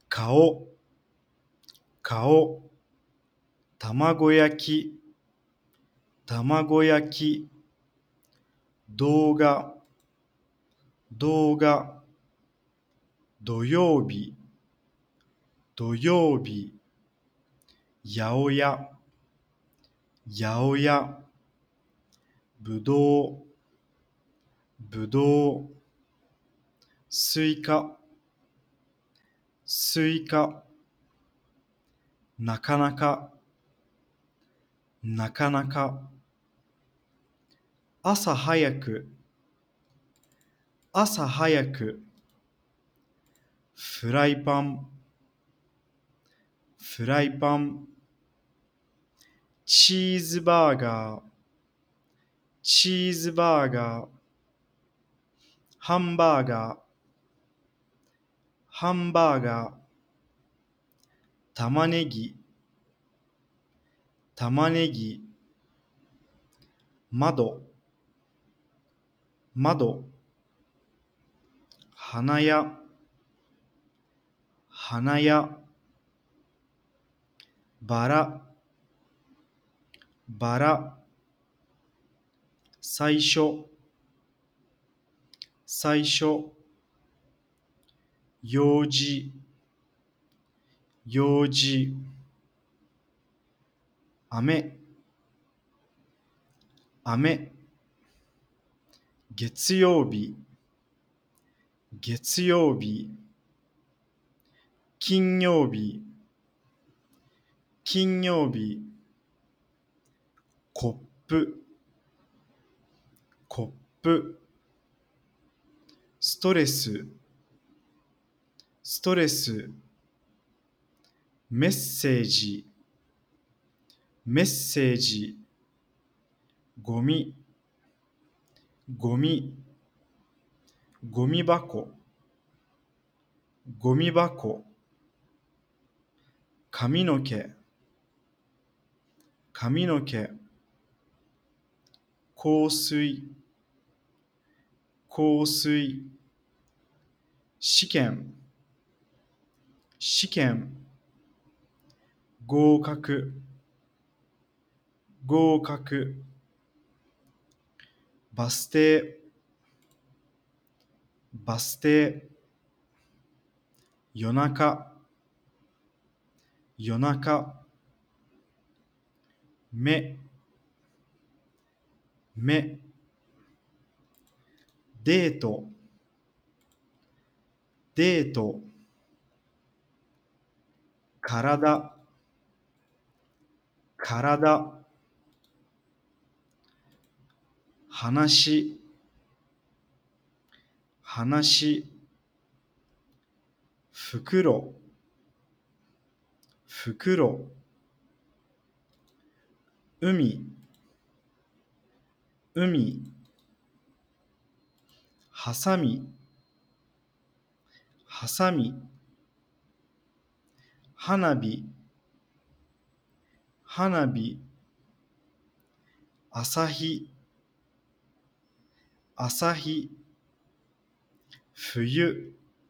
顔、顔、卵焼き、卵焼き、動画、動画、土曜日、土曜日、八百屋、八百屋、ぶどう、ぶどう、スイカ、スイカ、なかなか、なかなか、朝早く、朝早く、フライパン、フライパン、チーズバーガー、チーズバーガー、ハンバーガー、ハンバーガー、玉ねぎ、玉ねぎ、窓、窓、花屋、花屋、バラ、バラ、最初、最初、用事、用事、雨、雨、月曜日、月曜日、金曜日、金曜日、コップ、コップ、ストレス、ストレス、メッセージ、メッセージ、ゴミ、ゴミ、ゴミ箱、ゴミ箱、髪の毛、髪の毛、香水、香水、試験、試験、合格、合格、バス停、バス停、夜中、夜中、目、目、デート、デート、体、体、話、話、袋、袋、海、海、はさみ、はさみ、花火、花火、朝日、朝日、冬、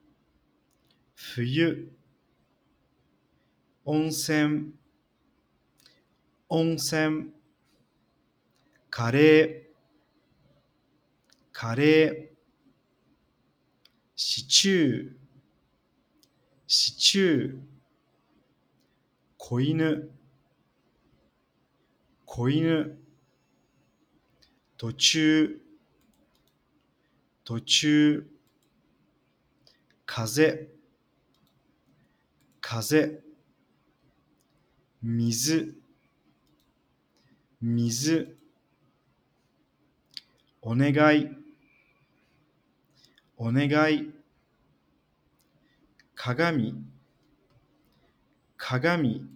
冬、温泉、温泉、カレー、カレー、シチュー、シチュー、子犬、子犬、途中、途中、風、風、水、水、お願い、お願い、鏡、鏡、